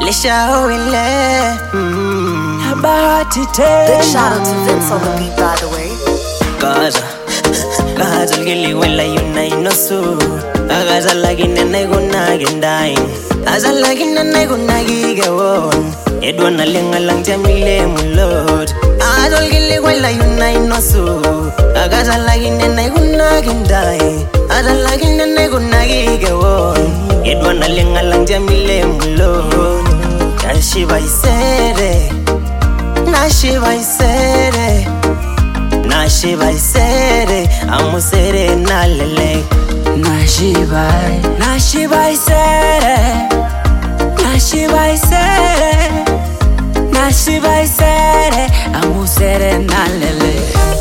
Nishawile Habati tena. Big shout out to Vince on the beat, by the way. Kaza gili wela yuna inosu Agaza lagi nene gunagin dying Aza lagi nene gunagi gawon Edwana lenga lang jamile mulot Aza gili wela yuna inosu Agaza lagi nene gunagin dying Aza lagi nene gunagi gawon Edwana lenga lang jamile mulot Nashiba isere Nashiba isere Nashiba isere, amusere nalele. Nashiba isere, Nashiba isere, Nashiba isere, amusere nalele.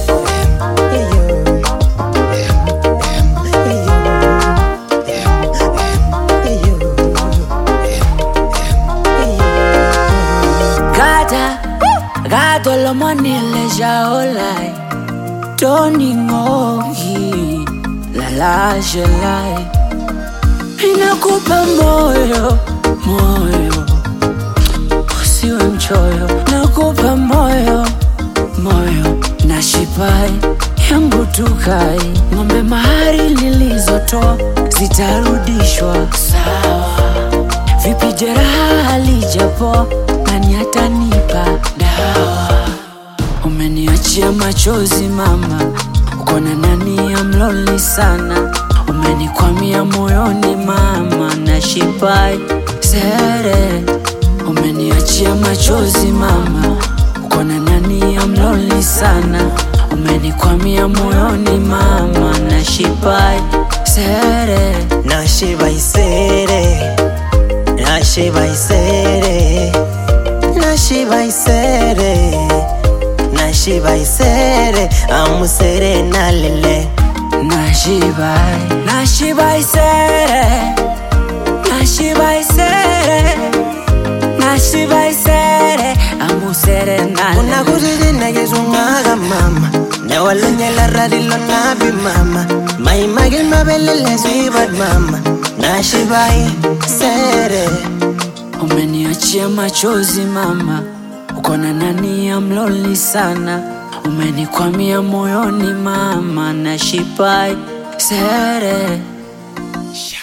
Gado lo monile jaolai. Toni ngogi la jelai. Inakupa moyo, moyo usiwe mchoyo. Nakupa moyo, moyo nashibai yangu tukai. Ng'ombe mahari nilizotoa zitarudishwa sawa. Vipi jeraha halijapoa, nani atanipa dawa? Umeniachia machozi mama, uko na nani? I'm lonely sana. Umenikwamia moyoni mama, nashibai sere. Umeniachia machozi mama, uko na nani? I'm lonely sana. Umenikwamia moyoni mama, nashibai sere. Nashiba isere, nashiba isere, nashiba isere. Nashiba isere, amusere nalele. Nashiba isere, Nashiba isere, Nashiba isere, amusere nalele. Unaguriri negezungaga mama, newalunye la radilo nabi mama. Maimagil mabelele zibad mama. Nashiba isere. Umeniachia machozi mama, uko na nani? I'm lonely sana. Umenikwamia moyoni mama, nashibai sere.